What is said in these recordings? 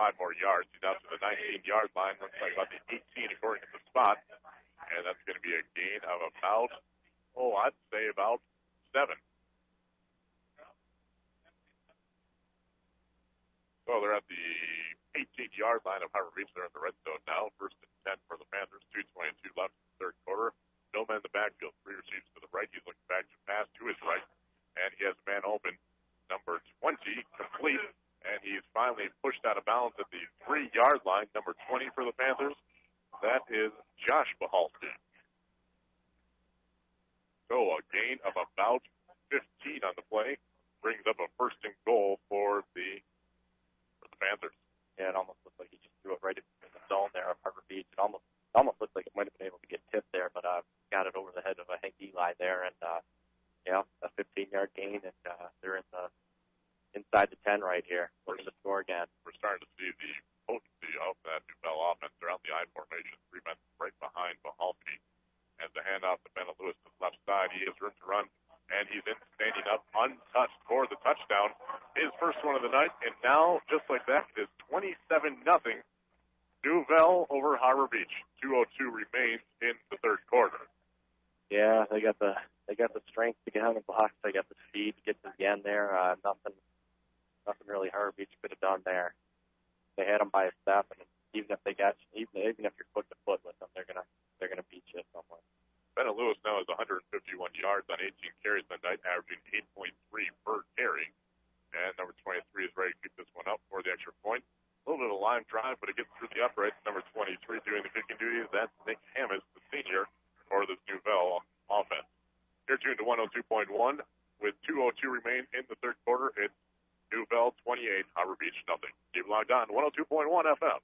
5 more yards. He's out to the 19-yard line. Looks like about the 18 according to the spot. And that's going to be a gain of about, I'd say about 7. So they're at the 18-yard line of Harbor Beach. They're in the red zone now. 1st and 10 for the Panthers. 2:22 left in the third quarter. Millman in the backfield. 3 receivers to the right. He's looking back to pass to his right. And he has a man open. Number 20, complete. And he's finally pushed out of bounds at the 3-yard line. Number 20 for the Panthers. That is Josh Bahalski. So a gain of about 15 on the play. Brings up a 1st and goal for the Panthers. Yeah, it almost looked like he just threw it right in the zone there of Harbor Beach. It almost looked like it might have been able to get tipped there, but got it over the head of Hank Eli there, and a 15-yard gain, and they're inside the 10 right here. Looking to score again. We're starting to see the potency of that Newbell offense. They're on the I formation, 3 men right behind Bahalski. As the handoff to Bennett Lewis to the left side, he has room to run. And he's in standing up untouched for the touchdown. His first one of the night, and now, just like that, it is 27-0. Newbell over Harbor Beach. 2:02 remains in the third quarter. Yeah, they got the strength to get on the blocks. They got the speed to get to the end there. Nothing really Harbor Beach could have done there. They had them by a step, and even if you're foot to foot with them, they're gonna beat you somewhere. Bennett Lewis now has 151 yards on 18 carries that night, averaging 8.3 per carry. And number 23 is ready to keep this one up for the extra point. A little bit of a line drive, but it gets through the uprights. Number 23 doing the kicking duties. That's Nick Hammis, the senior, for this Newbell offense. You're tuned to 102.1. With 2:02 remain in the third quarter, it's Newbell 28, Harbor Beach nothing. Keep logged on 102.1 FM.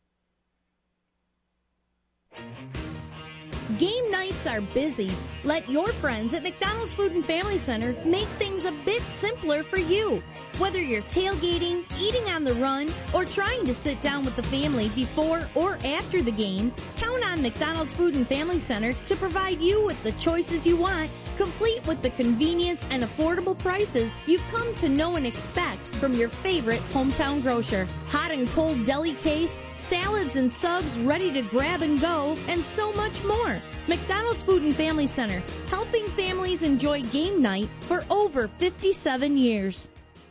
Game nights are busy. Let your friends at McDonald's Food and Family Center make things a bit simpler for you. Whether you're tailgating, eating on the run, or trying to sit down with the family before or after the game, count on McDonald's Food and Family Center to provide you with the choices you want, complete with the convenience and affordable prices you've come to know and expect from your favorite hometown grocer. Hot and cold deli case, salads and subs ready to grab and go, and so much more. McDonald's Food and Family Center, helping families enjoy game night for over 57 years.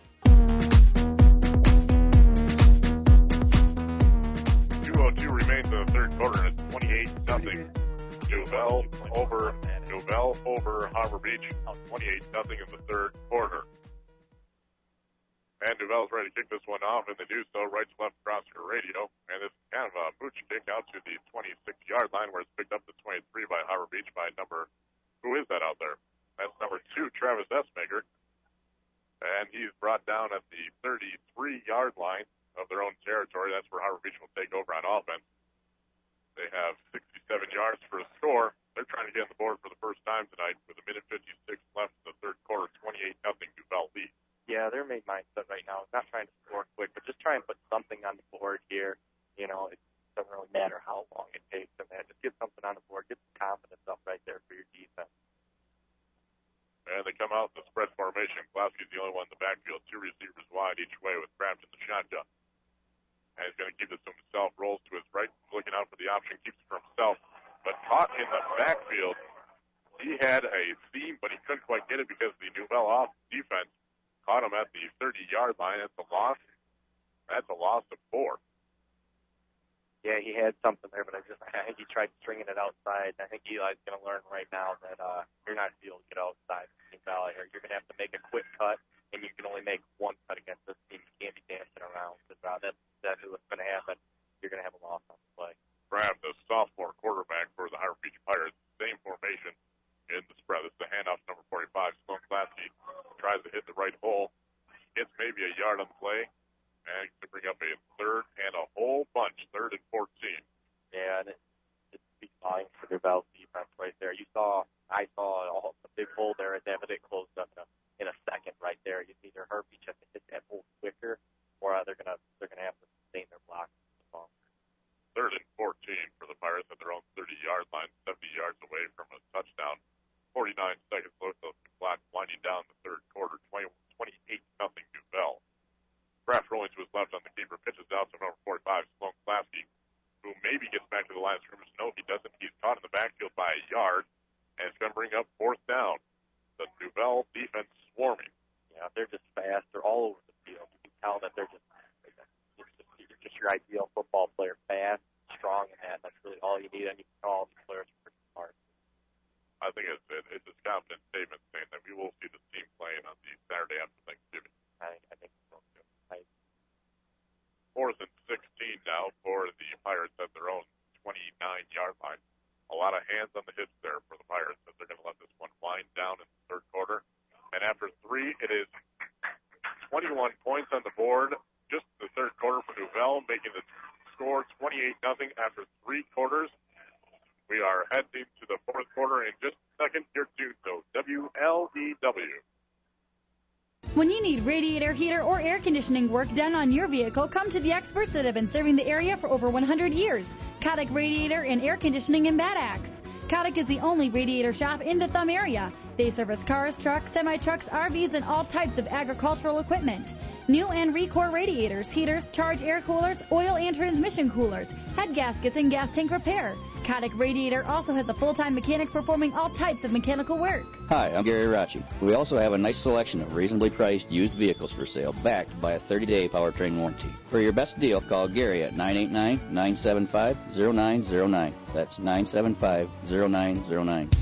2:02 remains in the third quarter, and it's 28-0. Newbell over Harbor Beach, 28-0 in the third quarter. And Newbell's ready to kick this one off, and they do so right to left across your radio. And it's kind of a mooch kick out to the 26-yard line where it's picked up to 23 by Harbor Beach by who is that out there? That's number 2, Travis Essmaker. And he's brought down at the 33-yard line of their own territory. That's where Harbor Beach will take over on offense. They have 67 yards for a score. They're trying to get on the board for the first time tonight with a minute 56 left in the third quarter, 28-0 Newbell lead. Yeah, their main mindset right now is not trying to score quick, but just try and put something on the board here. You know, it doesn't really matter how long it takes them, man. Just get something on the board. Get some confidence up right there for your defense. And they come out in the spread formation. Glasgow's the only one in the backfield. 2 receivers wide each way with Kraft in the shotgun. And he's going to keep this to himself. Rolls to his right, looking out for the option. Keeps it for himself. But caught in the backfield. He had a seam, but he couldn't quite get it because the Newbell off defense caught him at the 30-yard line. That's a loss. That's a loss of 4. Yeah, he had something there, but I think he tried stringing it outside. I think Eli's going to learn right now that you're not going to be able to get outside from Valley here. You're going to have to make a quick cut, and you can only make one cut against this team. You can't be dancing around. That's what's going to happen. You're going to have a loss on the play. Kraft, the sophomore quarterback for the Harbor Beach Pirates, same formation in the spread. This is the handoff to number 45. Sloan Klasky tries to hit the right hole. Gets maybe a yard on the play. And to bring up a third and a whole bunch, 3rd and 14. Yeah, and it speaks volumes for their Bell's defense right there. I saw a big hole there, and then it closed up in a second right there. You see their Harbor Beach have to hit that hole quicker, or they're gonna have to sustain their block. 3rd and 14 for the Pirates at their own 30-yard line, 70 yards away from a touchdown. 49 seconds left of the clock, winding down the third quarter. 28-0 Newbell. Kraft rolling to his left on the keeper, pitches out to number your ideal football player, fast, strong, and that's really all you need. And you can all these players are pretty smart. I think it's a confident statement saying that we will see the team playing on the Saturday after Thanksgiving. I think so too. 4th and 16 now for the Pirates at their own 29-yard line. A lot of hands on the hips there for the Pirates, as they're going to let this one wind down in the third quarter. And after 3, it is 21 points on the board. Just the third quarter for Nouvelle, making the score 28-0 after 3 quarters. We are heading to the fourth quarter in just a second. Here to so WLEW. When you need radiator, heater, or air conditioning work done on your vehicle, come to the experts that have been serving the area for over 100 years. Kotick Radiator and Air Conditioning in Bad Axe. Kotick is the only radiator shop in the Thumb area. They service cars, trucks, semi-trucks, RVs, and all types of agricultural equipment. New and Recor radiators, heaters, charge air coolers, oil and transmission coolers, head gaskets, and gas tank repair. Kotick Radiator also has a full-time mechanic performing all types of mechanical work. Hi, I'm Gary Rachi. We also have a nice selection of reasonably priced used vehicles for sale, backed by a 30-day powertrain warranty. For your best deal, call Gary at 989-975-0909. That's 975-0909.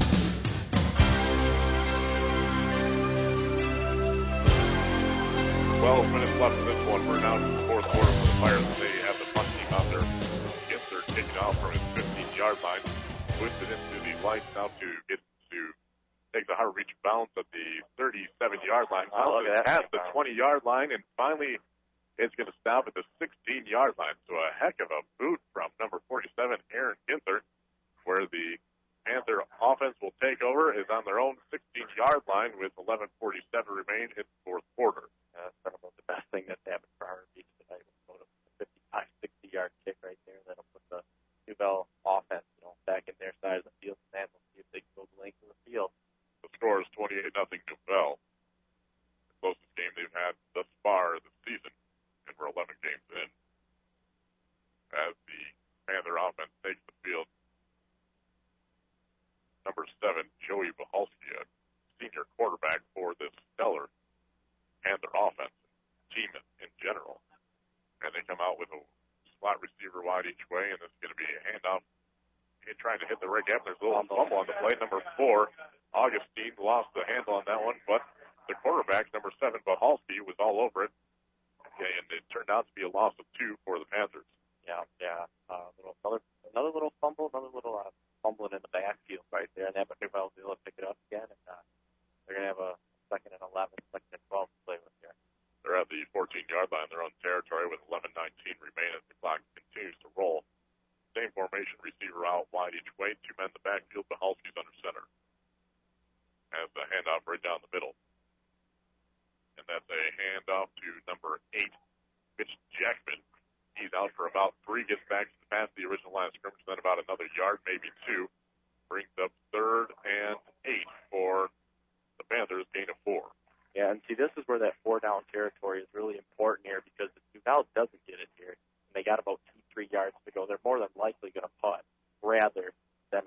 12 minutes left in this one. We're now in the fourth quarter for the Pirates. They have the punt team out there. Ginter taking off from his 15-yard line. Puts it into the line now to get to take the hard reach bounce at the 37-yard line. At the 20-yard line, and finally it's going to stop at the 16-yard line. So a heck of a boot from number 47, Aaron Ginter, where the Panther offense will take over, is on their own 16-yard line with 11:47 remain in the fourth quarter. That's about the best thing that's happened for Harbor Beach tonight. We'll go to a 55, 60-yard kick right there. That'll put the Nouvelle offense, back in their side of the field, and we'll see if they can go the length of the field. The score is 28-0 Nouvelle. The closest game they've had thus far this season, and we're 11 games in. As the Panther offense takes the field, number 7, Joey Bahalski, a senior quarterback for this stellar Panther offense, team in general. And they come out with a slot receiver wide each way, and it's going to be a handoff. He's trying to hit the right gap. There's a little fumble on the play. Number 4, Augustine, lost the handle on that one, but the quarterback, number 7, Bahalski, was all over it. And it turned out to be a loss of 2 for the Panthers. Yeah. Another little fumble, fumbling in the backfield right there, and that Nouvelle will pick it up again, and they're going to have a 2nd and 11, 2nd and 12 to play with here. They're at the 14-yard line, their own territory, with 11:19 remain as the clock continues to roll. Same formation, receiver out wide each way, 2 men in the backfield, Bahalski's under center. Has the handoff right down the middle. And that's a handoff to number 8, Mitch Jackman. He's out for about 3, gets back past the original line of scrimmage, then about another yard, maybe 2. Brings up 3rd and 8 for the Panthers, gain of 4. Yeah, and see, this is where that 4-down territory is really important here, because if Nouvelle doesn't get it here, and they got about 2-3 yards to go, they're more than likely going to punt rather than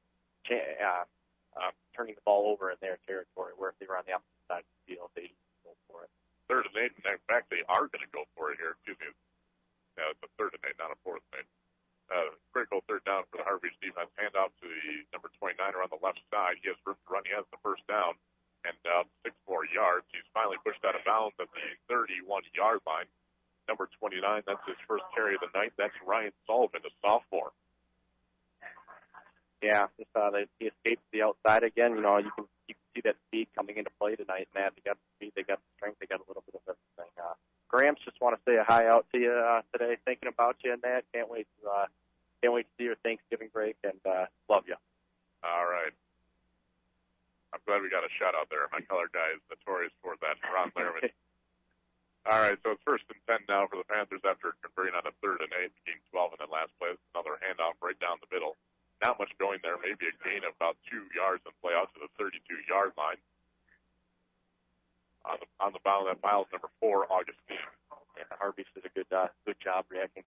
turning the ball over in their territory, where if they were on the opposite side of the field, they'd go for it. 3rd and 8, and in fact, they are going to go for it here. Excuse me. Yeah, it's a 3rd and 8, not a 4th and 8. Critical 3rd down for the Harbor Beach defense. Handoff to the number 29er on the left side. He has room to run. He has the first down and 6 more yards. He's finally pushed out of bounds at the 31-yard line. Number 29, that's his first carry of the night. That's Ryan Sullivan, a sophomore. Yeah, he escaped the outside again. You can see that speed coming into play tonight, Matt. They got the speed, they got the strength, they got a little bit of everything. Gramps, just want to say a hi out to you today. Thinking about you and that. Can't wait to see your Thanksgiving break, and love you. All right. I'm glad we got a shout out there. My color guy is notorious for that. Ron Lehrman. All right, so it's 1st and 10 now for the Panthers after converting on a 3rd and 8, gain 12 in that last play. Another handoff right down the middle. Not much going there. Maybe a gain of about 2 yards and play out to the 32-yard line. On the bound of that pile is number 4, Augustine. Yeah, Harbor Beach did a good job reacting